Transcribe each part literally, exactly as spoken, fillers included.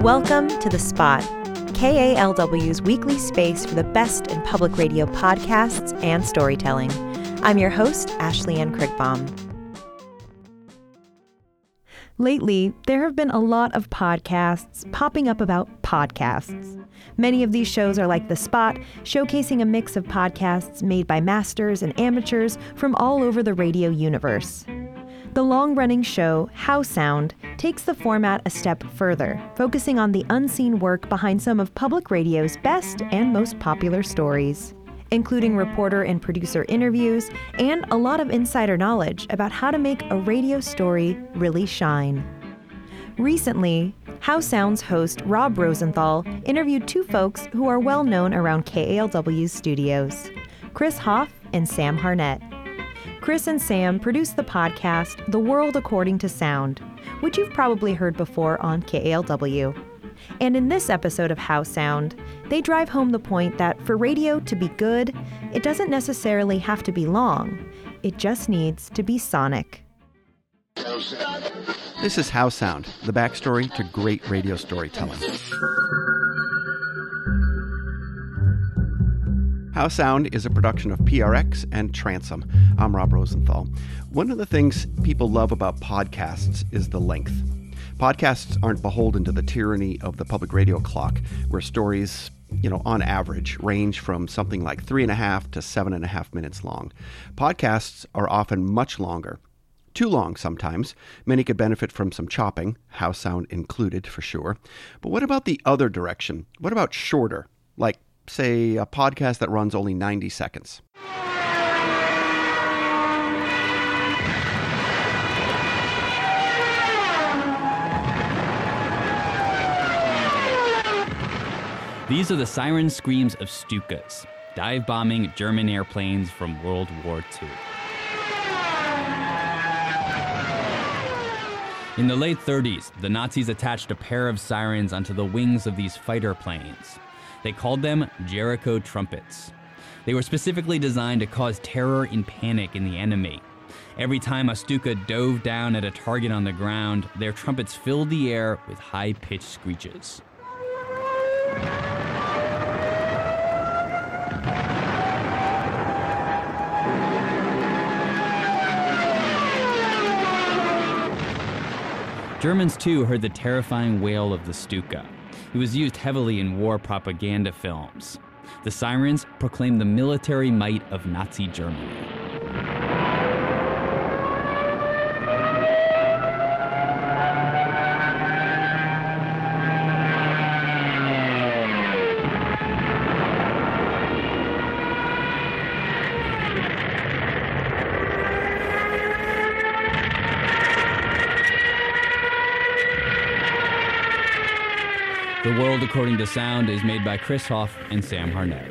Welcome to The Spot, K A L W's weekly space for the best in public radio podcasts and storytelling. I'm your host, Ashley Ann Krigbaum. Lately, there have been a lot of podcasts popping up about podcasts. Many of these shows are like The Spot, showcasing a mix of podcasts made by masters and amateurs from all over the radio universe. The long-running show, How Sound, takes the format a step further, focusing on the unseen work behind some of public radio's best and most popular stories, including reporter and producer interviews and a lot of insider knowledge about how to make a radio story really shine. Recently, How Sound's host Rob Rosenthal interviewed two folks who are well known around K A L W's studios, Chris Hoff and Sam Harnett. Chris and Sam produce the podcast The World According to Sound, which you've probably heard before on K A L W. And in this episode of How Sound, they drive home the point that for radio to be good, it doesn't necessarily have to be long. It just needs to be sonic. This is How Sound, the backstory to great radio storytelling. How Sound is a production of P R X and Transom. I'm Rob Rosenthal. One of the things people love about podcasts is the length. Podcasts aren't beholden to the tyranny of the public radio clock, where stories, you know, on average, range from something like three and a half to seven and a half minutes long. Podcasts are often much longer. Too long sometimes. Many could benefit from some chopping, How Sound included for sure. But what about the other direction? What about shorter? Like, say, a podcast that runs only ninety seconds. These are the siren screams of Stukas, dive-bombing German airplanes from World War Two. In the late thirties, the Nazis attached a pair of sirens onto the wings of these fighter planes. They called them Jericho trumpets. They were specifically designed to cause terror and panic in the enemy. Every time a Stuka dove down at a target on the ground, their trumpets filled the air with high-pitched screeches. Germans, too, heard the terrifying wail of the Stuka. It was used heavily in war propaganda films. The sirens proclaimed the military might of Nazi Germany. The World According to Sound is made by Chris Hoff and Sam Harnett.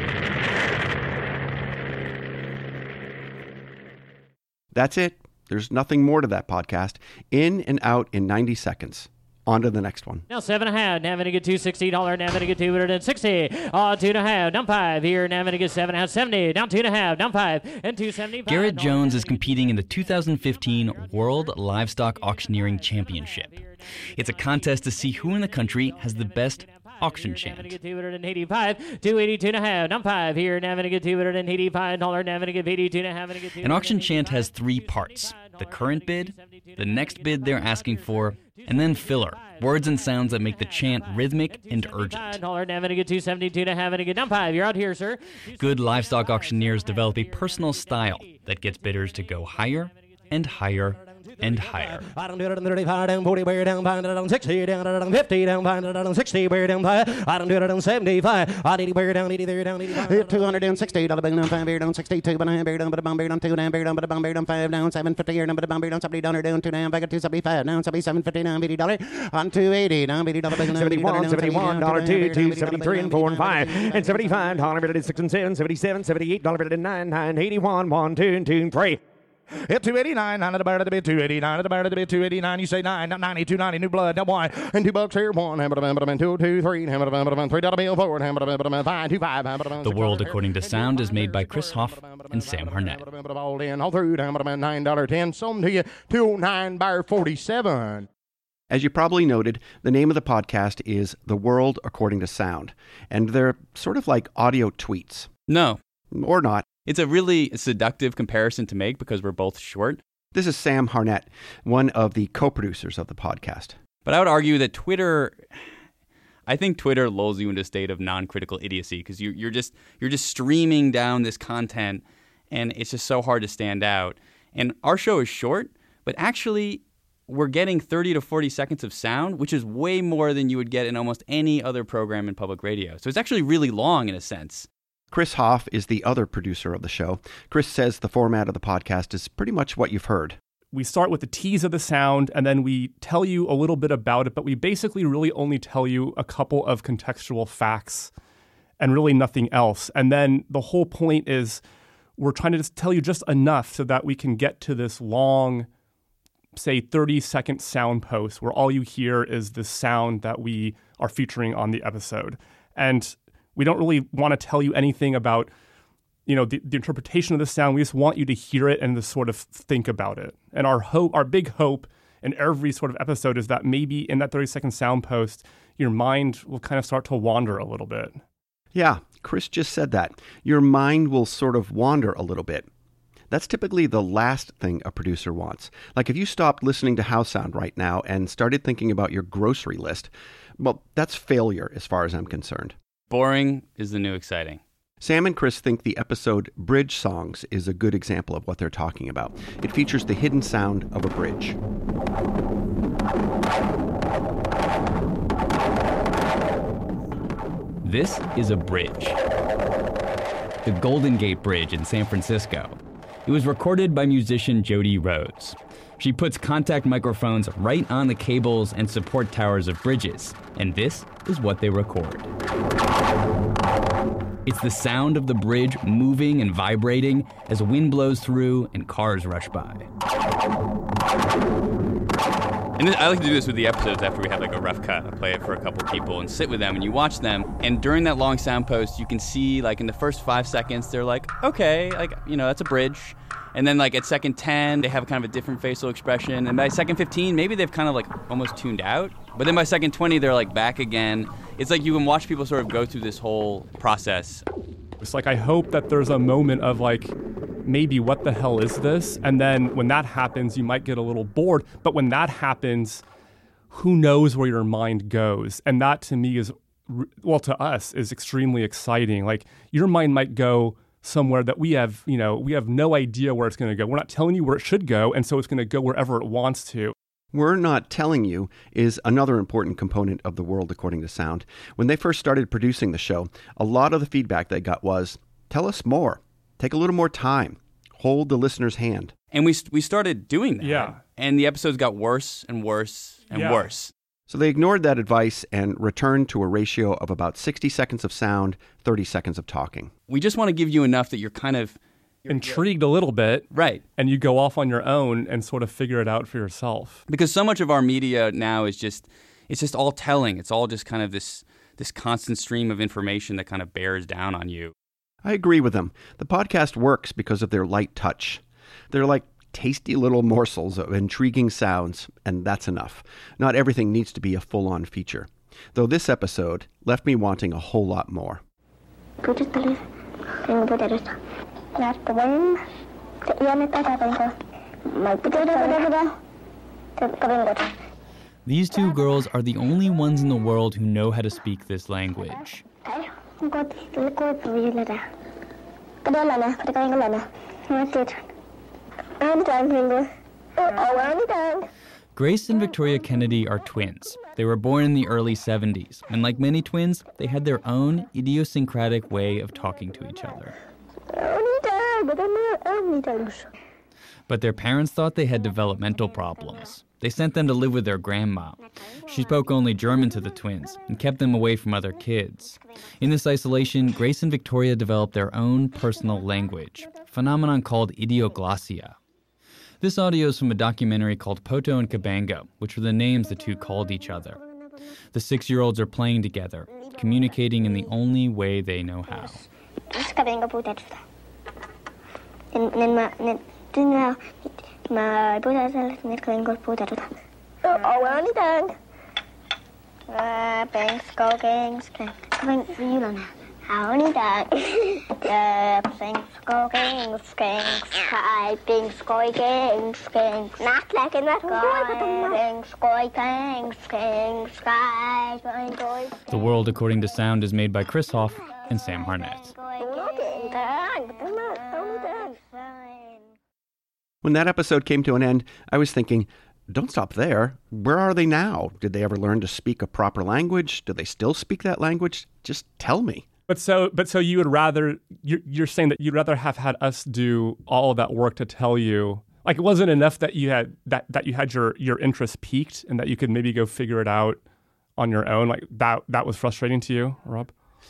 That's it. There's nothing more to that podcast. In and out in ninety seconds. On to the next one. Now seven and a half, now going to get two sixty dollars, now going to get two hundred and sixty. Uh, two and a half, down five here, now going to get seven and a half, seventy, down two and a half, down five, and two seventy. Garrett Jones is competing in the two thousand fifteen World Livestock Auctioneering Championship. It's a contest to see who in the country has the best auction chant. two eighty-five, two eighty-two and a half, down five here, now going to get two eighty-five dollars, now going to get eighty-two and a half. An auction chant has three parts: the current bid, the next bid they're asking for, and then filler, words and sounds that make the chant rhythmic and urgent. two seventy-two and a half, down five, you're out here, sir. Good livestock auctioneers develop a personal style that gets bidders to go higher and higher and higher. I don't do it on thirty-five, down forty, bear down, find it on sixty, down on fifty, down, find it on sixty, bear down, five. I don't do it on seventy-five, I eighty, bear down, eighty, there, down, eighty-five. two hundred and sixty, dollar bear down, five, bear down, sixty-two, but I bear down, but a bum, bear down, two, down, bear down, but a bum, bear down, five, down, seven fifty, here, down, but a bum, bear down, seventy, down, down, two, down, back at two seventy-five, down, seventy-seven fifty, down, eighty dollar, on two eighty, down, eighty dollar, down, seventy-one, seventy-one, dollar two, two, seventy-three, and four, and five, and seventy-five, dollar, better than six, and seven, seventy-seven, seventy-eight, dollar, better than nine, nine, eighty-one, one, two, and two, and three. Hit two eighty-nine, nine at the bar of the bid, two eighty-nine at the bar of the bid, two eighty-nine. You say nine, ninety, two ninety, new blood, now one, and two bucks here, one, hammer the man, two, two, three, hammer the man, three dollar bill forward, hammer the man, five, two, five, hammer the man. The World According to Sound is made by Chris Hoff and Sam Harnett. All in, all through, hammer the man, nine dollar ten, some to you, two nine bar forty-seven. As you probably noted, the name of the podcast is The World According to Sound, and they're sort of like audio tweets. No. Or not. It's a really seductive comparison to make because we're both short. This is Sam Harnett, one of the co-producers of the podcast. But I would argue that Twitter, I think Twitter lulls you into a state of non-critical idiocy because you, you're just you're just streaming down this content, and it's just so hard to stand out. And our show is short, but actually we're getting thirty to forty seconds of sound, which is way more than you would get in almost any other program in public radio. So it's actually really long in a sense. Chris Hoff is the other producer of the show. Chris says the format of the podcast is pretty much what you've heard. We start with the tease of the sound, and then we tell you a little bit about it, but we basically really only tell you a couple of contextual facts and really nothing else. And then the whole point is we're trying to just tell you just enough so that we can get to this long, say, thirty-second sound post where all you hear is the sound that we are featuring on the episode. And we don't really want to tell you anything about, you know, the, the interpretation of the sound. We just want you to hear it and to sort of think about it. And our hope, our big hope in every sort of episode is that maybe in that thirty-second sound post, your mind will kind of start to wander a little bit. Yeah, Chris just said that. Your mind will sort of wander a little bit. That's typically the last thing a producer wants. Like if you stopped listening to House Sound right now and started thinking about your grocery list, well, that's failure as far as I'm concerned. Boring is the new exciting. Sam and Chris think the episode Bridge Songs is a good example of what they're talking about. It features the hidden sound of a bridge. This is a bridge. The Golden Gate Bridge in San Francisco. It was recorded by musician Jody Rhodes. She puts contact microphones right on the cables and support towers of bridges, and this is what they record. It's the sound of the bridge moving and vibrating as wind blows through and cars rush by. And I like to do this with the episodes after we have like a rough cut. I play it for a couple people and sit with them and you watch them. And during that long sound post, you can see like in the first five seconds, they're like, okay, like, you know, that's a bridge. And then like at second ten, they have kind of a different facial expression. And by second fifteen, maybe they've kind of like almost tuned out. But then by second twenty, they're like back again. It's like you can watch people sort of go through this whole process. It's like I hope that there's a moment of like, maybe what the hell is this? And then when that happens, you might get a little bored. But when that happens, who knows where your mind goes? And that to me is, well, to us is extremely exciting. Like your mind might go somewhere that we have, you know, we have no idea where it's going to go. We're not telling you where it should go. And so it's going to go wherever it wants to. We're not telling you is another important component of The World According to Sound. When they first started producing the show, a lot of the feedback they got was, tell us more. Take a little more time. Hold the listener's hand. And we we started doing that. Yeah. And the episodes got worse and worse and yeah. worse. So they ignored that advice and returned to a ratio of about sixty seconds of sound, thirty seconds of talking. We just want to give you enough that you're kind of intrigued a little bit. Right. And you go off on your own and sort of figure it out for yourself. Because so much of our media now is just, it's just all telling. It's all just kind of this this constant stream of information that kind of bears down on you. I agree with them. The podcast works because of their light touch. They're like tasty little morsels of intriguing sounds, and that's enough. Not everything needs to be a full-on feature. Though this episode left me wanting a whole lot more. These two girls are the only ones in the world who know how to speak this language. Grace and Victoria Kennedy are twins. They were born in the early seventies, and like many twins, they had their own idiosyncratic way of talking to each other. But their parents thought they had developmental problems. They sent them to live with their grandma. She spoke only German to the twins and kept them away from other kids. In this isolation, Grace and Victoria developed their own personal language, a phenomenon called idioglossia. This audio is from a documentary called Poto and Cabango, which were the names the two called each other. The six-year-olds are playing together, communicating in the only way they know how. Oh, only done. Uh, Bing, skull, gangs, gangs. Vent for you, Lana. Only done. Uh, Bing, skull, gangs, gangs. Hi, Bing, skull, gangs, gangs. Not like in that guy. Bing, skull, gangs, gangs. Sky, going, going. The World According to Sound is made by Chris Hoff and Sam Harnett. When that episode came to an end, I was thinking, don't stop there. Where are they now? Did they ever learn to speak a proper language? Do they still speak that language? Just tell me. But so, but so you would rather, you're, you're saying that you'd rather have had us do all of that work to tell you, like it wasn't enough that you had, that, that you had your, your interest piqued and that you could maybe go figure it out on your own. Like that, that was frustrating to you, Rob?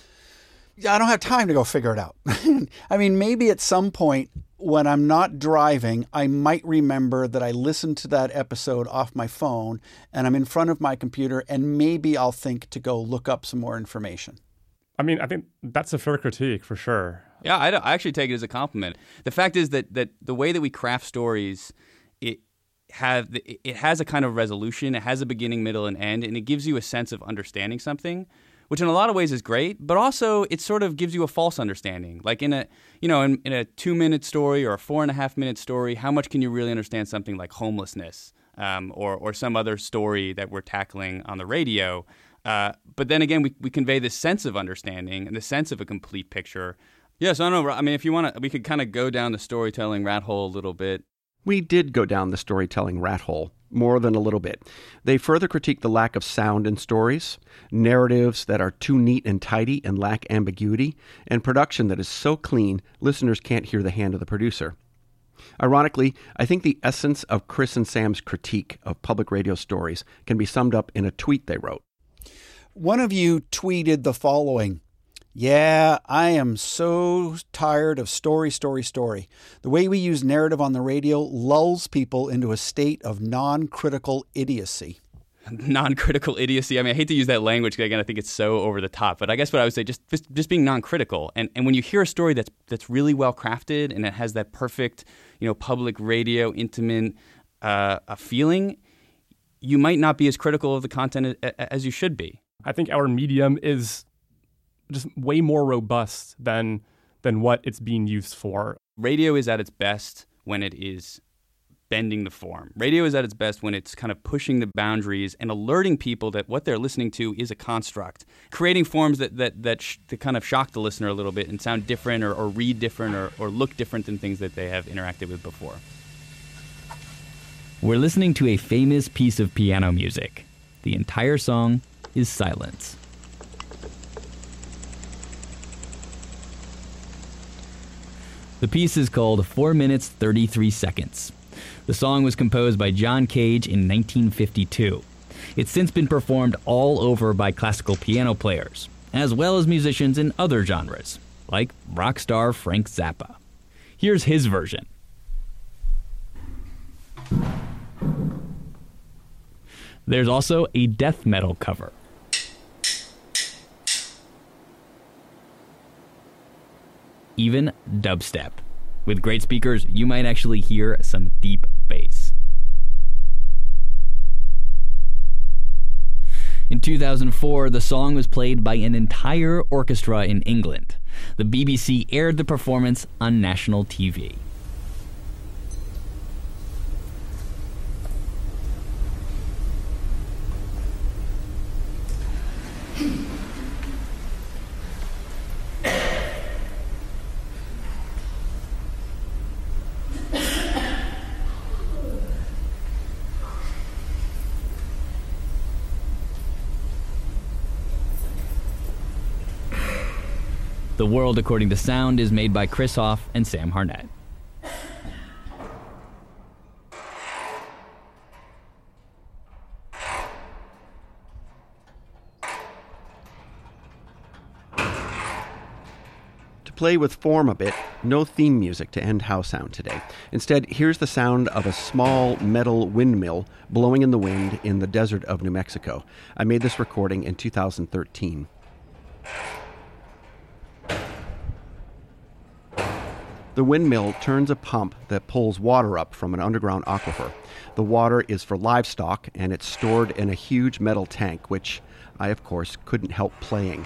I don't have time to go figure it out. I mean, maybe at some point when I'm not driving, I might remember that I listened to that episode off my phone and I'm in front of my computer and maybe I'll think to go look up some more information. I mean, I think that's a fair critique for sure. Yeah, I, I actually take it as a compliment. The fact is that that the way that we craft stories, it have it has a kind of resolution. It has a beginning, middle, and end, and it gives you a sense of understanding something, which in a lot of ways is great, but also it sort of gives you a false understanding. Like in a, you know, in, in a two-minute story or a four-and-a-half-minute story, how much can you really understand something like homelessness um, or or some other story that we're tackling on the radio? Uh, but then again, we, we convey this sense of understanding and the sense of a complete picture. Yeah, so I don't know. I mean, if you want to, we could kind of go down the storytelling rat hole a little bit. We did go down the storytelling rat hole, more than a little bit. They further critique the lack of sound in stories, narratives that are too neat and tidy and lack ambiguity, and production that is so clean listeners can't hear the hand of the producer. Ironically, I think the essence of Chris and Sam's critique of public radio stories can be summed up in a tweet they wrote. One of you tweeted the following: "Yeah, I am so tired of story, story, story. The way we use narrative on the radio lulls people into a state of non-critical idiocy." Non-critical idiocy. I mean, I hate to use that language because, again, I think it's so over the top. But I guess what I would say, just just, just being non-critical. And and when you hear a story that's that's really well crafted and it has that perfect, you know, public radio intimate uh, a feeling, you might not be as critical of the content as you should be. I think our medium is just way more robust than than what it's being used for. Radio is at its best when it is bending the form. Radio is at its best when it's kind of pushing the boundaries and alerting people that what they're listening to is a construct, creating forms that that that, sh- that kind of shock the listener a little bit and sound different or, or read different or, or look different than things that they have interacted with before. We're listening to a famous piece of piano music. The entire song is silence. The piece is called four minutes, thirty-three seconds. The song was composed by John Cage in nineteen fifty-two. It's since been performed all over by classical piano players, as well as musicians in other genres, like rock star Frank Zappa. Here's his version. There's also a death metal cover. Even dubstep. With great speakers, you might actually hear some deep bass. In two thousand four, the song was played by an entire orchestra in England. The B B C aired the performance on national T V. The World According to Sound is made by Chris Hoff and Sam Harnett. To play with form a bit, no theme music to end How Sound today. Instead, here's the sound of a small metal windmill blowing in the wind in the desert of New Mexico. I made this recording in two thousand thirteen. The windmill turns a pump that pulls water up from an underground aquifer. The water is for livestock, and it's stored in a huge metal tank, which I, of course, couldn't help playing.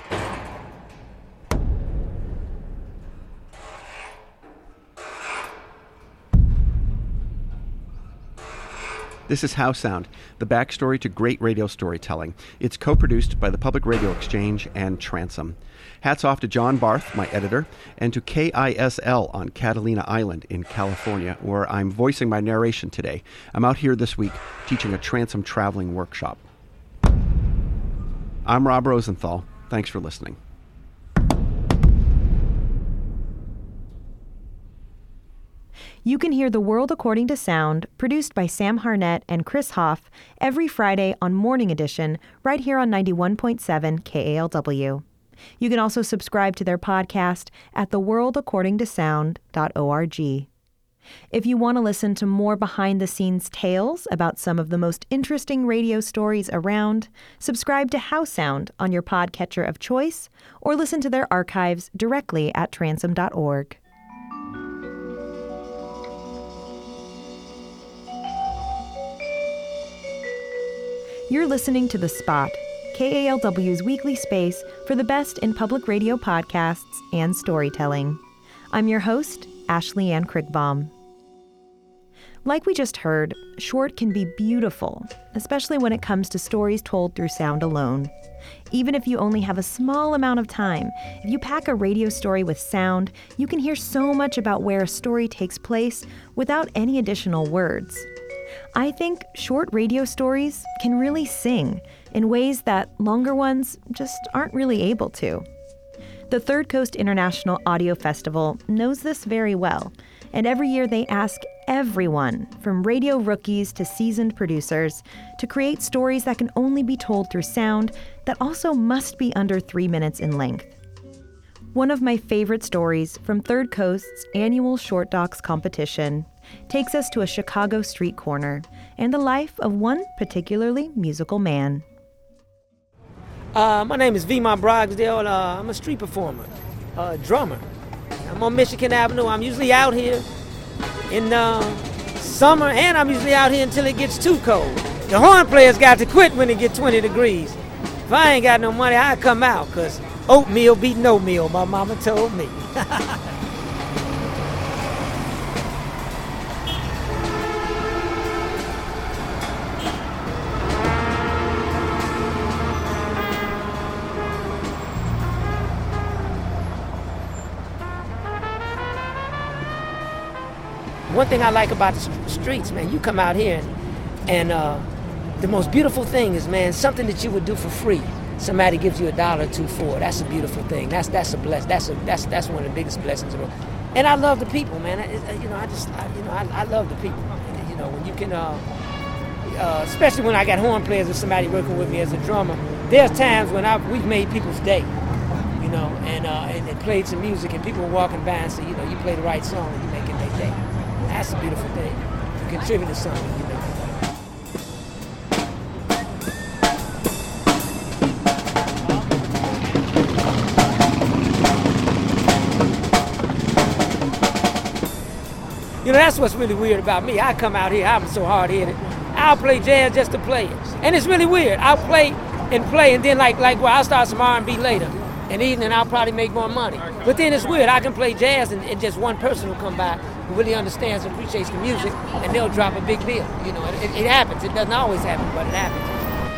This is How Sound, the backstory to great radio storytelling. It's co-produced by the Public Radio Exchange and Transom. Hats off to John Barth, my editor, and to K I S L on Catalina Island in California, where I'm voicing my narration today. I'm out here this week teaching a Transom traveling workshop. I'm Rob Rosenthal. Thanks for listening. You can hear The World According to Sound, produced by Sam Harnett and Chris Hoff, every Friday on Morning Edition, right here on ninety-one point seven K A L W. You can also subscribe to their podcast at the world according to sound dot org. If you want to listen to more behind-the-scenes tales about some of the most interesting radio stories around, subscribe to How Sound on your podcatcher of choice, or listen to their archives directly at transom dot org. You're listening to The Spot, K A L W's weekly space for the best in public radio podcasts and storytelling. I'm your host, Ashley Ann Krigbaum. Like we just heard, short can be beautiful, especially when it comes to stories told through sound alone. Even if you only have a small amount of time, if you pack a radio story with sound, you can hear so much about where a story takes place without any additional words. I think short radio stories can really sing in ways that longer ones just aren't really able to. The Third Coast International Audio Festival knows this very well, and every year they ask everyone, from radio rookies to seasoned producers, to create stories that can only be told through sound that also must be under three minutes in length. One of my favorite stories from Third Coast's annual Short Docs competition takes us to a Chicago street corner and the life of one particularly musical man. Uh, my name is Vemont Brogsdale. Uh, I'm a street performer, a drummer. I'm on Michigan Avenue. I'm usually out here in uh, summer, and I'm usually out here until it gets too cold. The horn players got to quit when it gets twenty degrees. If I ain't got no money, I come out, because oatmeal beat no meal, my mama told me. One thing I like about the st- streets, man, you come out here and, and uh, the most beautiful thing is, man, something that you would do for free. Somebody gives you a dollar or two for it. That's a beautiful thing. That's that's a bless. That's a that's that's one of the biggest blessings in the world. And I love the people, man. I, you know, I just I, you know I, I love the people. You know, when you can, uh, uh, especially when I got horn players or somebody working with me as a drummer. There's times when I we've made people's day. You know, and uh, and, and played some music, and people were walking by and say, you know, you play the right song, and you're making their day. That's a beautiful thing. You contribute to something, you know. You know, that's what's really weird about me. I come out here, I'm so hard-headed. I'll play jazz just to play it. And it's really weird. I'll play and play, and then like, like well, I'll start some R and B later. In the evening, I'll probably make more money. But then it's weird. I can play jazz, and, and just one person will come by who really understands and appreciates the music, and they'll drop a big bill. You know, it, it happens. It doesn't always happen, but it happens.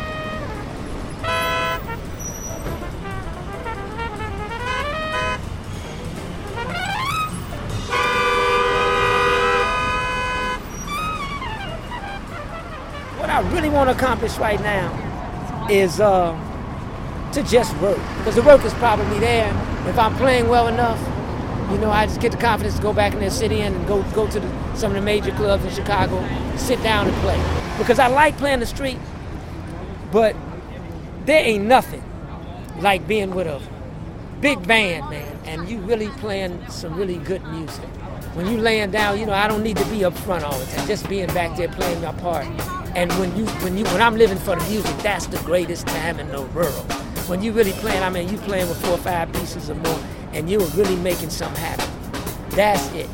What I really want to accomplish right now is uh, to just work, because the work is probably there. If I'm playing well enough, you know, I just get the confidence to go back in the city and go go to the, some of the major clubs in Chicago, sit down and play. Because I like playing the street, but there ain't nothing like being with a big band, man, and you really playing some really good music. When you laying down, you know, I don't need to be up front all the time, just being back there playing my part. And when you when you when I'm living for the music, that's the greatest time in the world. When you really playing, I mean, you playing with four or five pieces or more, and you're really making something happen. That's it.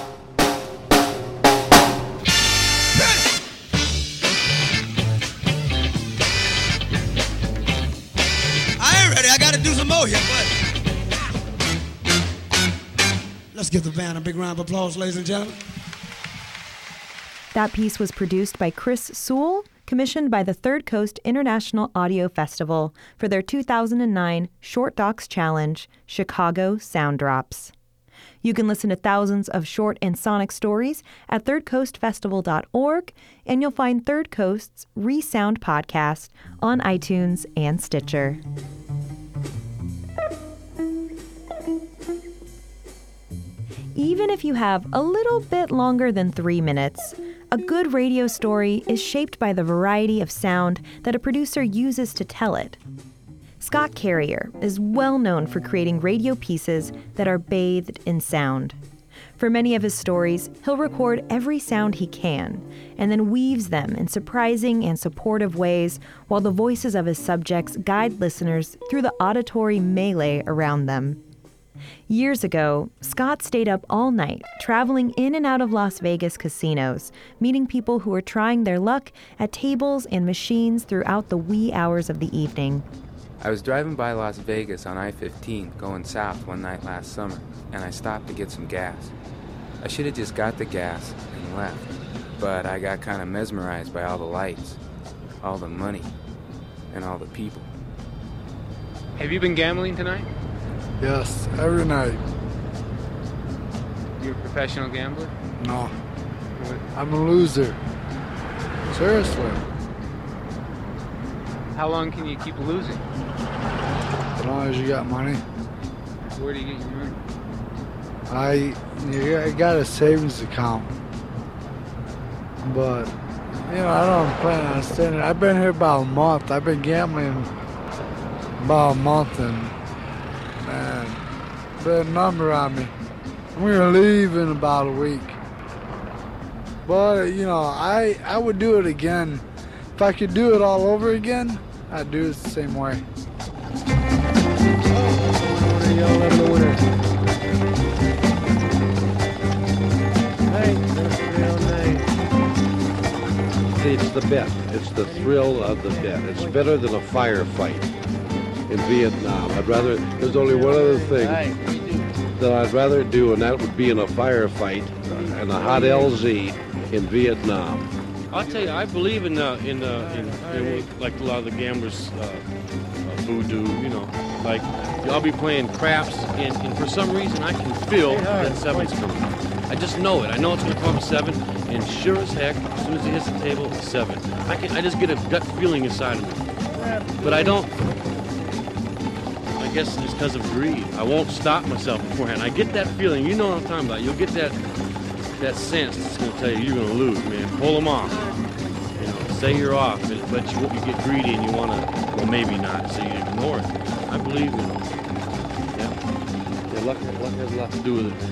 I ain't ready. I got to do some more here, but let's give the band a big round of applause, ladies and gentlemen. That piece was produced by Chris Sewell, commissioned by the Third Coast International Audio Festival for their two thousand nine Short Docs Challenge, Chicago Sound Drops. You can listen to thousands of short and sonic stories at third coast festival dot org, and you'll find Third Coast's Resound podcast on iTunes and Stitcher. Even if you have a little bit longer than three minutes, a good radio story is shaped by the variety of sound that a producer uses to tell it. Scott Carrier is well known for creating radio pieces that are bathed in sound. For many of his stories, he'll record every sound he can, and then weaves them in surprising and supportive ways while the voices of his subjects guide listeners through the auditory melee around them. Years ago, Scott stayed up all night, traveling in and out of Las Vegas casinos, meeting people who were trying their luck at tables and machines throughout the wee hours of the evening. I was driving by Las Vegas on I fifteen going south one night last summer, and I stopped to get some gas. I should have just got the gas and left, but I got kind of mesmerized by all the lights, all the money, and all the people. Have you been gambling tonight? Yes, every night. You're a professional gambler? No. I'm a loser. Seriously. How long can you keep losing? As long as you got money. Where do you get your money? I, you- I got a savings account. But, you know, I don't plan on staying there. I've been here about a month. I've been gambling about a month, and man, put a number on me. I'm gonna leave in about a week. But, you know, I, I would do it again. If I could do it all over again, I'd do it the same way. It's the bet. It's the thrill of the bet. It's better than a firefight in Vietnam. I'd rather, there's only one other thing that I'd rather do, and that would be in a firefight in a hot L Z in Vietnam. I'll tell you, I believe in uh, in, uh, in, in like a lot of the gamblers, uh, uh, voodoo. You know, like I'll be playing craps, and, and for some reason I can feel that seven's coming. I just know it. I know it's going to come up seven, and sure as heck, as soon as it hits the table, it's seven. I can. I just get a gut feeling inside of me, but I don't. I guess it's because of greed. I won't stop myself beforehand. I get that feeling. You know what I'm talking about. You'll get that. that sense that's going to tell you you're going to lose, man. Pull them off. You know, say you're off, but you, you get greedy and you want to, well, maybe not, so you ignore it. I believe in it. Yeah. Yeah, luck, luck has a lot to do with it.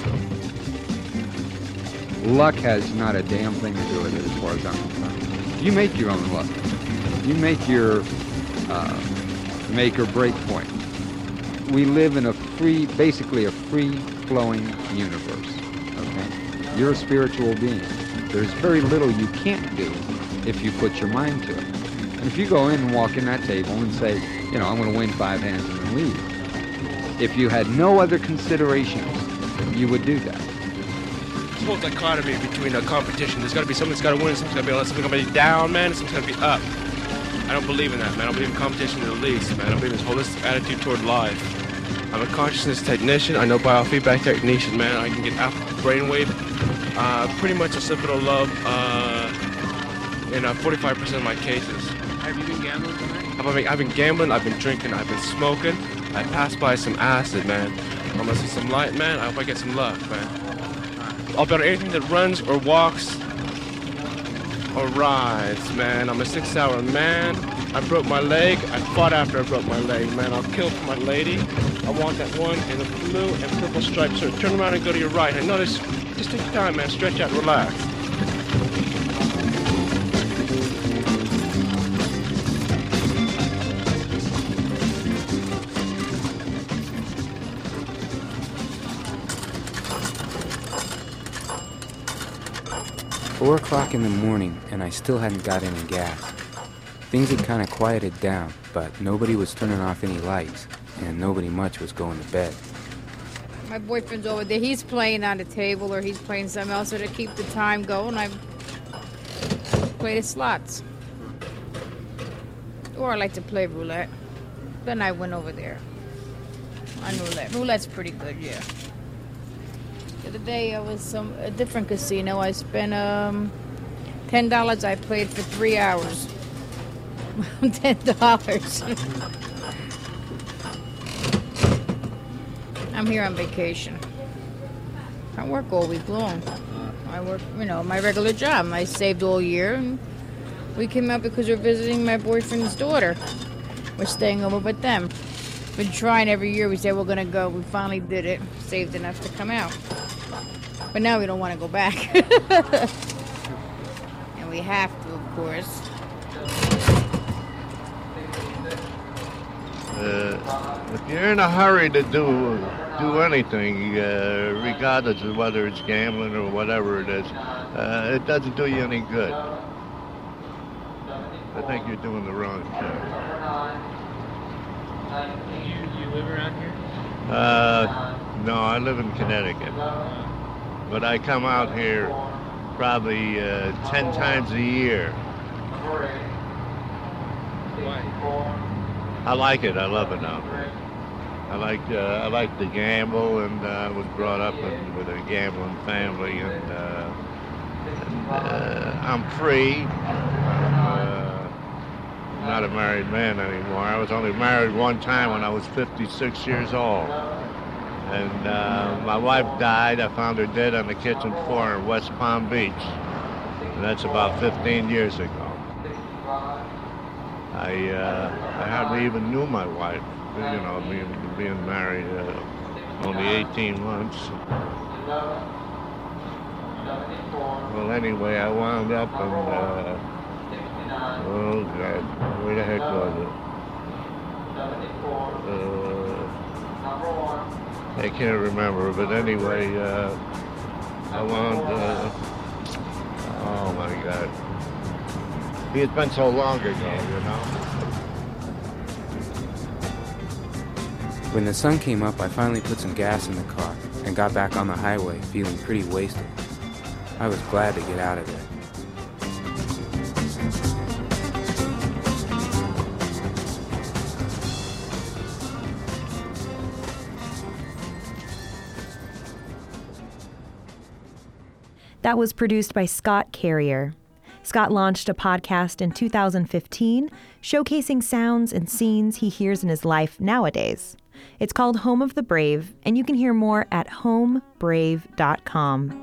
Luck has not a damn thing to do with it as far as I'm concerned. You make your own luck. You make your uh, make or break point. We live in a free, basically a free-flowing universe. You're a spiritual being. There's very little you can't do if you put your mind to it. And if you go in and walk in that table and say, you know, I'm going to win five hands and then leave, if you had no other considerations, you would do that. This whole dichotomy between a competition, there's got to be something that's got to win, something's got to be let something's got to be down, man, and something's got to be up. I don't believe in that, man. I don't believe in competition in the least, man. I believe in this holistic attitude toward life. I'm a consciousness technician. I know biofeedback technician, man. I can get brainwave. Uh, pretty much a simple love uh, in uh, forty-five percent of my cases. Have you been gambling tonight? I've been, I've been gambling, I've been drinking, I've been smoking. I passed by some acid, man. I'm gonna see some light, man. I hope I get some luck, man. I'll bet on anything that runs or walks or rides, man. I'm a six-hour man. I broke my leg. I fought after I broke my leg, man. I'll kill for my lady. I want that one in the blue and purple stripes. So turn around and go to your right. I notice. Just take your time, man. Stretch out, relax. four o'clock in the morning, and I still hadn't got any gas. Things had kind of quieted down, but nobody was turning off any lights, and nobody much was going to bed. My boyfriend's over there. He's playing on the table, or he's playing something else, so to keep the time going, I play the slots. Or I like to play roulette. Then I went over there on roulette. Roulette's pretty good, yeah. The other day I was some a different casino. I spent um ten dollars. I played for three hours. ten dollars. I'm here on vacation. I work all week long. I work, you know, my regular job. I saved all year, and we came out because we're visiting my boyfriend's daughter. We're staying over with them. Been trying every year. We say we're gonna go. We finally did it. Saved enough to come out. But now we don't want to go back. And we have to, of course. Uh, if you're in a hurry to do do anything, uh, regardless of whether it's gambling or whatever it is, uh, it doesn't do you any good. I think you're doing the wrong thing. You, you live around here? Uh, no, I live in Connecticut. But I come out here probably uh, ten times a year. Why? I like it. I love it out here. I like uh, I like to gamble, and uh, I was brought up in, with a gambling family, and, uh, and uh, I'm free. I'm uh, not a married man anymore. I was only married one time when I was fifty-six years old. And uh, my wife died. I found her dead on the kitchen floor in West Palm Beach. And that's about fifteen years ago. I uh, I hardly even knew my wife, you know, being, being married uh, only eighteen months. Well, anyway, I wound up and, uh, oh God, where the heck was it? Uh, I can't remember, but anyway, uh, I wound, uh, oh my God. It's been so long ago, you know? When the sun came up, I finally put some gas in the car and got back on the highway, feeling pretty wasted. I was glad to get out of there. That was produced by Scott Carrier. Scott launched a podcast in two thousand fifteen, showcasing sounds and scenes he hears in his life nowadays. It's called Home of the Brave, and you can hear more at home brave dot com.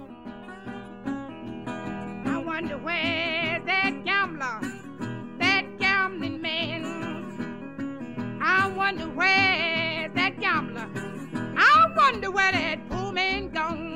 I wonder where's that gambler, that gambling man. I wonder where's that gambler. I wonder where that poor man gone.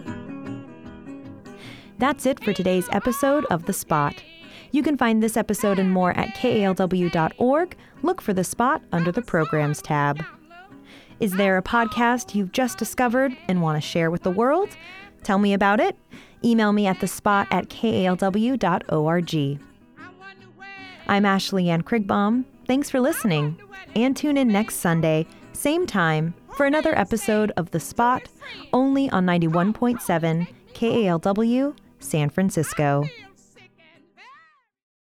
That's it for today's episode of The Spot. You can find this episode and more at K A L W dot org. Look for The Spot under the Programs tab. Is there a podcast you've just discovered and want to share with the world? Tell me about it. Email me at thespot at K A L W dot org. I'm Ashley Ann Krigbaum. Thanks for listening. And tune in next Sunday, same time, for another episode of The Spot, only on ninety-one point seven K A L W San Francisco.